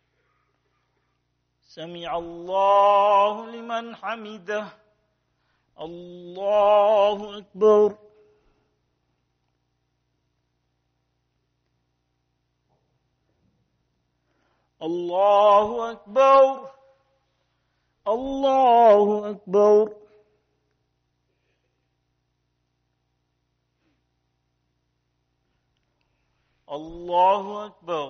سمع الله لمن حمده. الله أكبر. الله أكبر. الله أكبر. الله أكبر.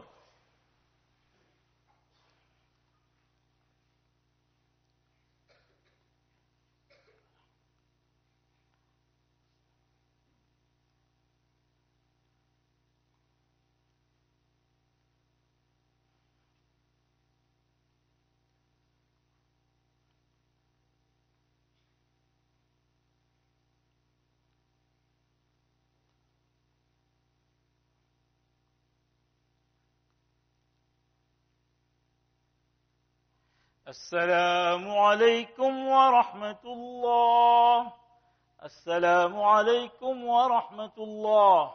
السلام عليكم ورحمة الله. السلام عليكم ورحمة الله.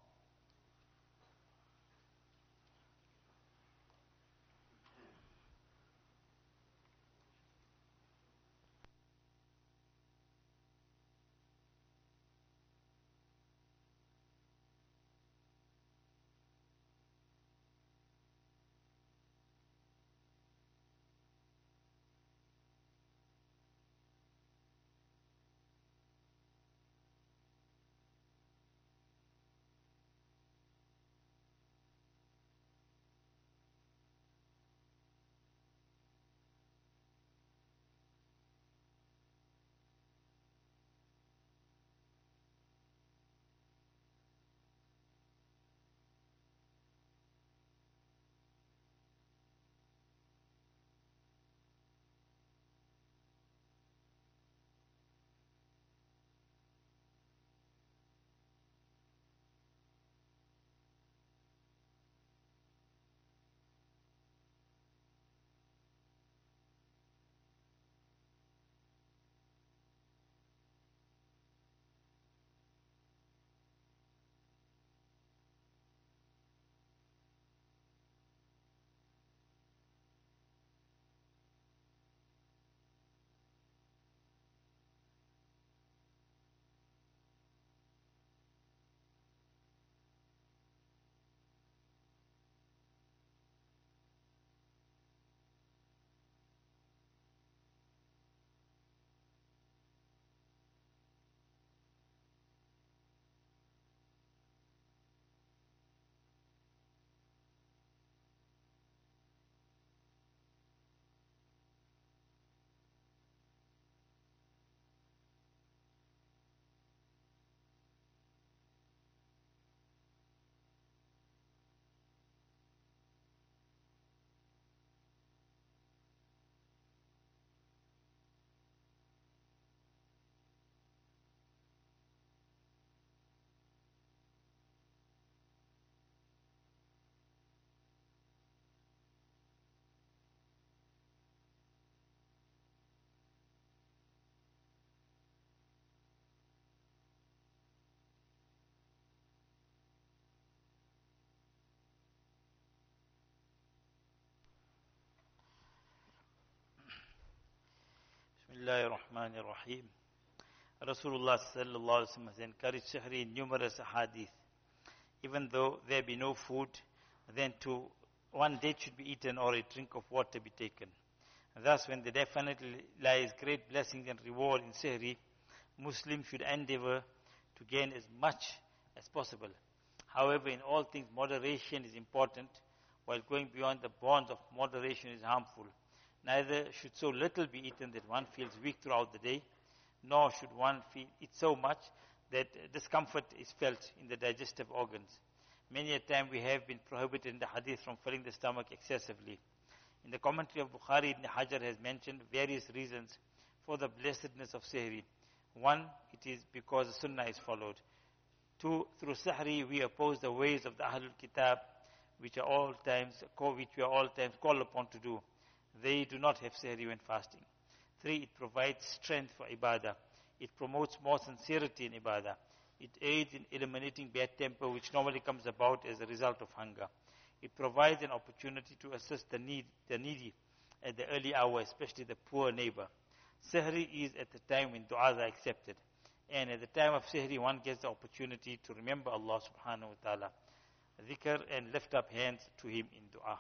Bismillahirrahmanirrahim. Rasulullah sallallahu alaihi wasallam has encouraged sihri in numerous hadith. Even though there be no food, then one date should be eaten or a drink of water be taken. And thus, when there definitely lies great blessing and reward in sihri, Muslims should endeavor to gain as much as possible. However, in all things, moderation is important, while going beyond the bounds of moderation is harmful. Neither should so little be eaten that one feels weak throughout the day, nor should one eat so much that discomfort is felt in the digestive organs. Many a time we have been prohibited in the hadith from filling the stomach excessively. In the commentary of Bukhari, Ibn Hajar has mentioned various reasons for the blessedness of sihri. One, it is because the sunnah is followed. Two, through sihri we oppose the ways of the Ahlul Kitab, which we are all times called upon to do. They do not have sihri when fasting. Three, it provides strength for ibadah. It promotes more sincerity in ibadah. It aids in eliminating bad temper, which normally comes about as a result of hunger. It provides an opportunity to assist the needy at the early hour, especially the poor neighbor. Sihri is at the time when du'as are accepted. And at the time of Sihri, one gets the opportunity to remember Allah subhanahu wa ta'ala, dhikr, and lift up hands to Him in dua.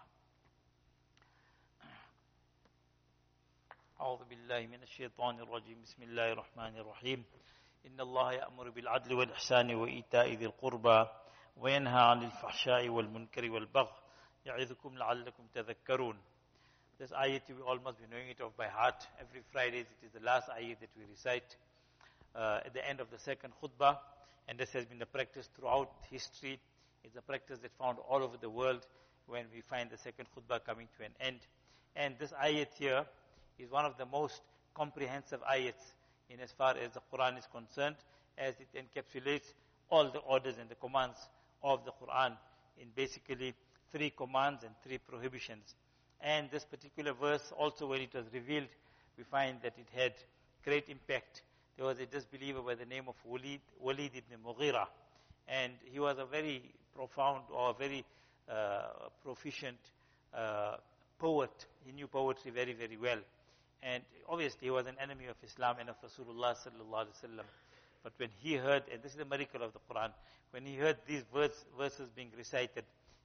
أعوذ بالله من الشيطان الرجيم بسم الله الرحمن الرحيم إن الله يأمر بالعدل والإحسان وإيتاء ذي القربى وينهى عن الفحشاء والمنكر والبغي يعظكم لعلكم تذكرون. This ayat we all must be knowing it off by heart. Every Friday it is the last ayat that we recite at the end of the second khutbah, and this has been the practice throughout history. It's a practice that found all over the world when we find the second khutbah coming to an end. And this ayat here is one of the most comprehensive ayats in as far as the Quran is concerned, as it encapsulates all the orders and the commands of the Quran in basically 3 commands and 3 prohibitions. And this particular verse also, when it was revealed, we find that it had great impact. There was a disbeliever by the name of Walid ibn Mughira, and he was a very profound or very proficient poet. He knew poetry very, very well. And obviously he was an enemy of Islam and of Rasulullah sallallahu alaihi wasallam. But when he heard, and this is the miracle of the Quran, when he heard these verses being recited,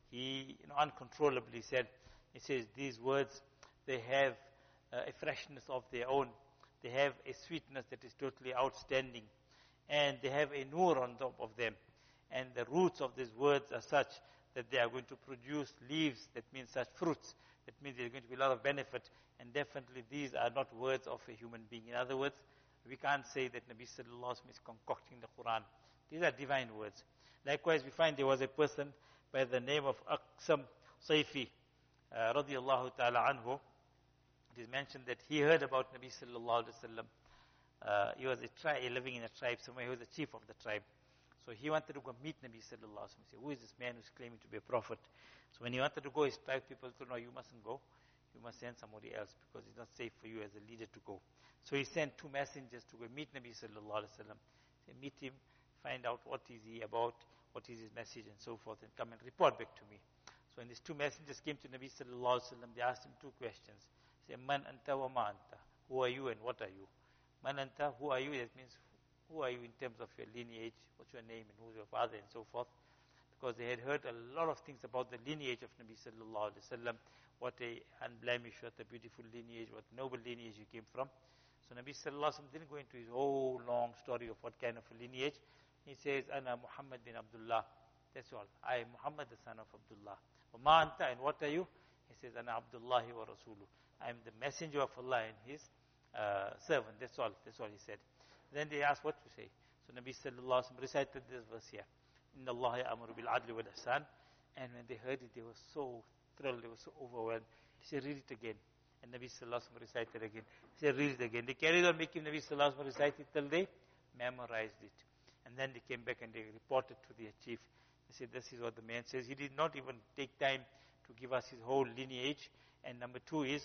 he uncontrollably said, he says, these words, they have a freshness of their own. They have a sweetness that is totally outstanding. And they have a nur on top of them. And the roots of these words are such that they are going to produce leaves, that means such fruits. That means there's going to be a lot of benefit. And definitely these are not words of a human being. In other words, we can't say that Nabi sallallahu alaihi wasallam is concocting the Quran. These are divine words. Likewise, we find there was a person by the name of Aqsam Sayfi, radiyallahu ta'ala anhu. It is mentioned that he heard about Nabi sallallahu alaihi wasallam. He was living in a tribe somewhere. He was the chief of the tribe. So he wanted to go meet Nabi sallallahu alaihi wasallam. Say, who is this man who's claiming to be a prophet? So when he wanted to go, his tribe people told, no, you mustn't go. You must send somebody else because it's not safe for you as a leader to go. So he sent 2 messengers to go meet Nabi sallallahu alaihi wasallam. Say, meet him, find out what is he about, what is his message and so forth, and come and report back to me. So when these 2 messengers came to Nabi sallallahu alaihi wasallam, they asked him 2 questions. Say, man anta wa ma anta? Who are you and what are you? Man anta, who are you? That means, who are you in terms of your lineage? What's your name and who's your father and so forth? Because they had heard a lot of things about the lineage of Nabi sallallahu alaihi wasallam. What a unblemished, what a beautiful lineage, what noble lineage he came from. So Nabi sallallahu alaihi wasallam didn't go into his whole long story of what kind of a lineage. He says, Ana Muhammad bin Abdullah. That's all. I am Muhammad, the son of Abdullah. Ma anta, and what are you? He says, Ana Abdullahi wa Rasuluh. I am the messenger of Allah and his servant. That's all. That's all he said. Then they asked what to say. So Nabi sallallahu alaihi wasallam recited this verse here. Inna Allah ya'muru bil adli wal ihsan. And when they heard it, they were so thrilled, they were so overwhelmed. He said, read it again. And Nabi sallallahu alaihi wasallam recited again. He said, read it again. They carried on making Nabi sallallahu alaihi wasallam recite it till they memorized it. And then they came back and they reported to their chief. They said, this is what the man says. He did not even take time to give us his whole lineage. And number 2 is,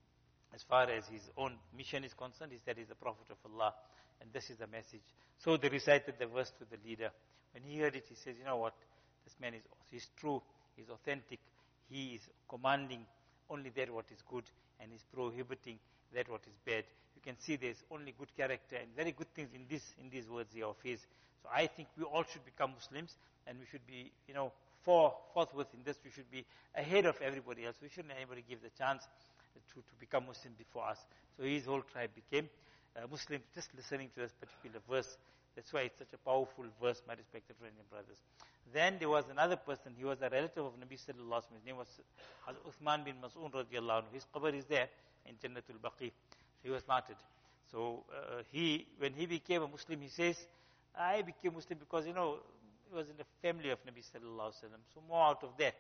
as far as his own mission is concerned, is that he's the Prophet of Allah. And this is the message. So they recited the verse to the leader. When he heard it, he says, you know what? This man is true, he's authentic. He is commanding only that what is good, and is prohibiting that what is bad. You can see there's only good character and very good things in these words here of his. So I think we all should become Muslims, and we should be, forthwith in this. We should be ahead of everybody else. We shouldn't let anybody give the chance to become Muslim before us. So his whole tribe became Muslim just listening to this particular verse. That's why it's such a powerful verse, my respected friends and brothers. Then there was another person. He was a relative of Nabi sallallahu alaihi wasallam. His name was Uthman bin Mas'ud radiyallahu anhu. His qabr is there in Jannatul Baqi. He was martyred. So when he became a Muslim, he says, I became Muslim because, he was in the family of Nabi sallallahu alaihi wasallam. So more out of that.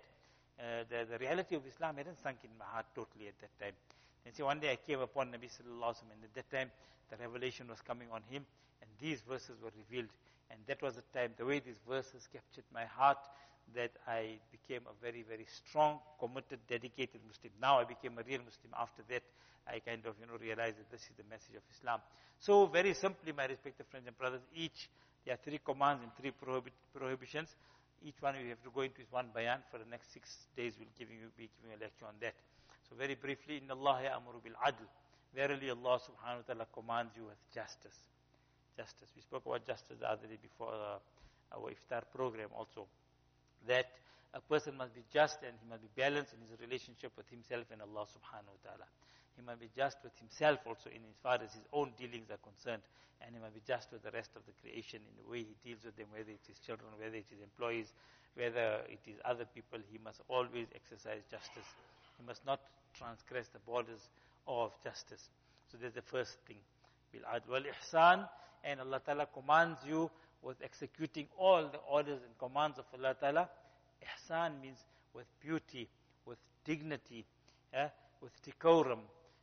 The reality of Islam hadn't sunk in my heart totally at that time. And so one day I came upon Nabi sallallahu alaihi wasallam, and at that time the revelation was coming on him, and these verses were revealed. And that was the time, the way these verses captured my heart, that I became a very, very strong, committed, dedicated Muslim. Now I became a real Muslim. After that, I kind of, realized that this is the message of Islam. So very simply, my respected friends and brothers, there are 3 commands and 3 prohibitions. Each one we have to go into is one bayan. For the next 6 days, we'll be giving a lecture on that. So very briefly, Inna Allah ya'muru bil adl. Verily Allah subhanahu wa ta'ala commands you with justice. Justice. We spoke about justice the other day before our iftar program also. That a person must be just and he must be balanced in his relationship with himself and Allah subhanahu wa ta'ala. He must be just with himself also in as far as his own dealings are concerned. And he must be just with the rest of the creation in the way he deals with them, whether it is children, whether it is employees, whether it is other people. He must always exercise justice. He must not transgress the borders of justice. So that's the first thing. Bil-adl wal-ihsan. And Allah Ta'ala commands you with executing all the orders and commands of Allah Ta'ala. Ihsan means with beauty, with dignity, with decorum,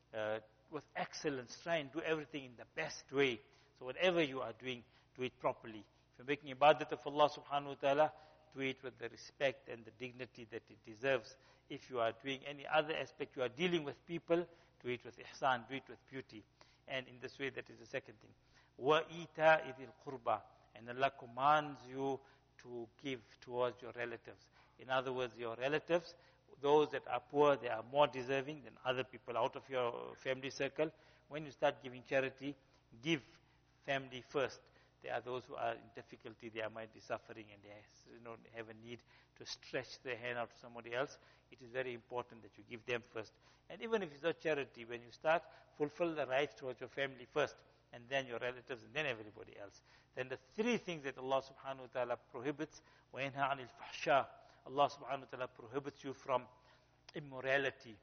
with excellence. Try and do everything in the best way. So whatever you are doing, do it properly. If you're making ibadat of Allah subhanahu wa ta'ala, do it with the respect and the dignity that it deserves. If you are doing any other aspect, you are dealing with people, do it with ihsan, do it with beauty. And in this way, that is the second thing. وَإِيتَاءِ ذِي الْقُرْبَى. And Allah commands you to give towards your relatives. In other words, your relatives, those that are poor, they are more deserving than other people out of your family circle. When you start giving charity, give family first. There are those who are in difficulty, they might be suffering and they have a need to stretch their hand out to somebody else. It is very important that you give them first. And even if it's not charity, when you start, fulfill the rights towards your family first, and then your relatives, and then everybody else. Then the three things that Allah subhanahu wa ta'ala prohibits, وَيَنْهَا عَنِ الْفَحْشَاءِ. Allah subhanahu wa ta'ala prohibits you from immorality,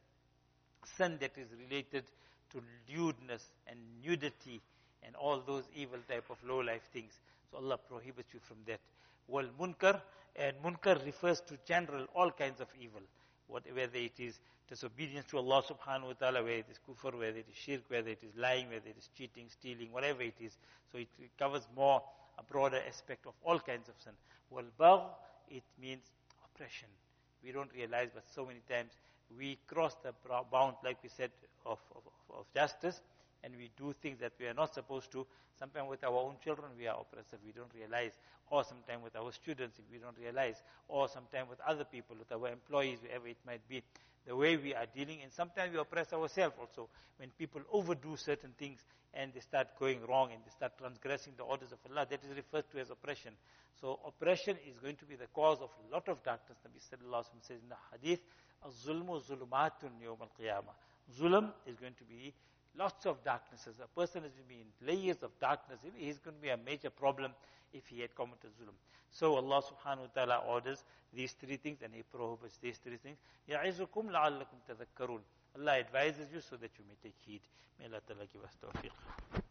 sin that is related to lewdness and nudity, and all those evil type of low-life things. So Allah prohibits you from that. Wal munkar, and munkar refers to general, all kinds of evil. Whether it is disobedience to Allah subhanahu wa ta'ala, whether it is kufr, whether it is shirk, whether it is lying, whether it is cheating, stealing, whatever it is. So it covers more, a broader aspect of all kinds of sin. Wal bagh, it means oppression. We don't realize, but so many times we cross the bound, like we said, of justice, and we do things that we are not supposed to. Sometimes with our own children we are oppressive, we don't realize. Or sometimes with our students, we don't realize. Or sometimes with other people, with our employees, wherever it might be. The way we are dealing, and sometimes we oppress ourselves also. When people overdo certain things and they start going wrong and they start transgressing the orders of Allah, that is referred to as oppression. So oppression is going to be the cause of a lot of darkness. Nabi sallallahu alaihi wasallam says in the hadith, "Az-zulmu zulumatun yawm al-qiyamah." Zulm is going to be lots of darknesses. A person is going to be in layers of darkness. He's going to be a major problem if he had committed zulm. So Allah subhanahu wa ta'ala orders these three things and He prohibits these three things. يَعِزُكُمْ لَعَلَّكُمْ تَذَكَّرُونَ. Allah advises you so that you may take heed. May Allah ta'ala give us tawfiq.